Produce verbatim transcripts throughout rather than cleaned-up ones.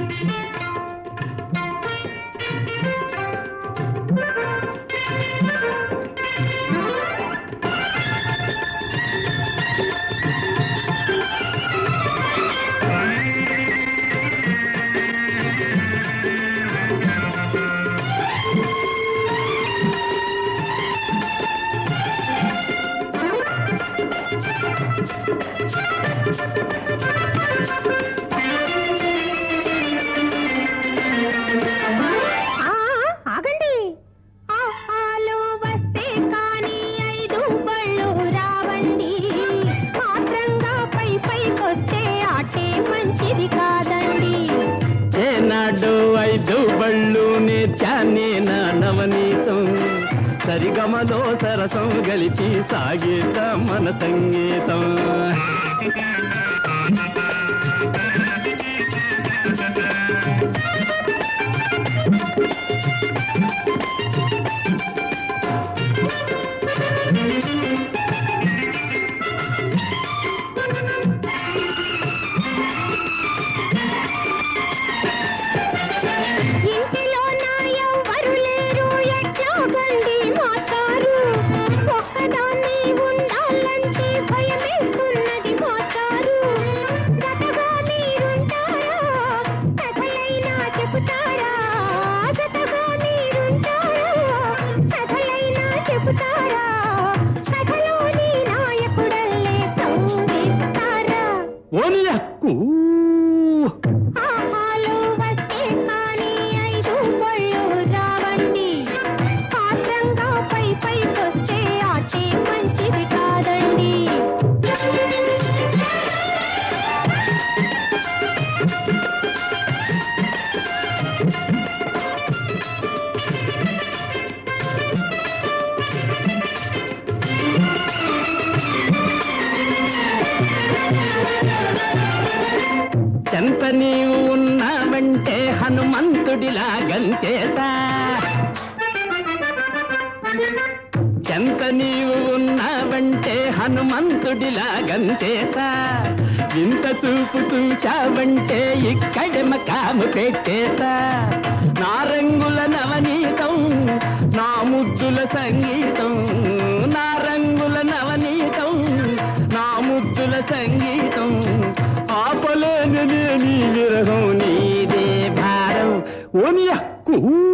నవనీతం సరిగమలో సరసం గలిచి సాగేత మన సంగీతం. చెంత నీవు ఉన్నావంటే హనుమంతుడిలా గంచేత, చెంత నీవు ఉన్నావంటే హనుమంతుడిలా గంచేత, ఇంత చూపు చూచావంటే ఇక్కడి మకాము పెట్టేత. నా రంగుల నవనీతం నా ముద్దుల సంగీతం, నా రంగుల నవనీతం నా ముద్దుల సంగీతం. ఆపలేని నీ విరహం నీదే భారం ఓని హక్కు.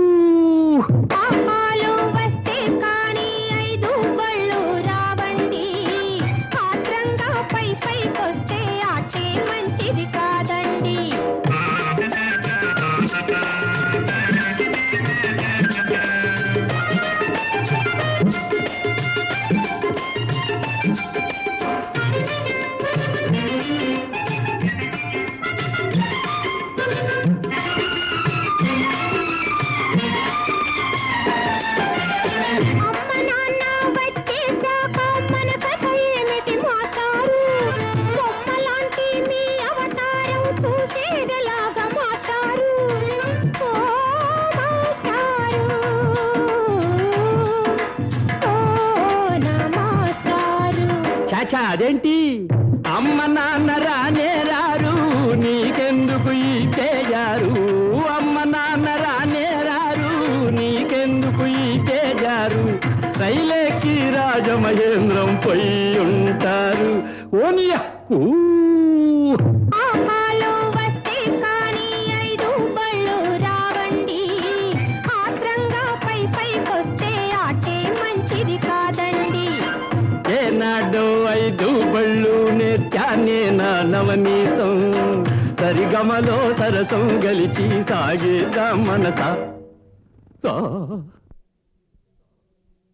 అదేంటి అమ్మ నాన్న రానే రారు నీకెందుకు ఈ తేజారు, అమ్మ నాన్న రానే రారు నీకెందుకు ఈ తేజారు. రైలేకి రాజమహేంద్రం పోయి ఉంటారు ఓని హక్కు. ఐదు బళ్ళు నేర్చానే నా నవనీతం సరిగమలో సరసం గలిచి సాగేదా మనసా.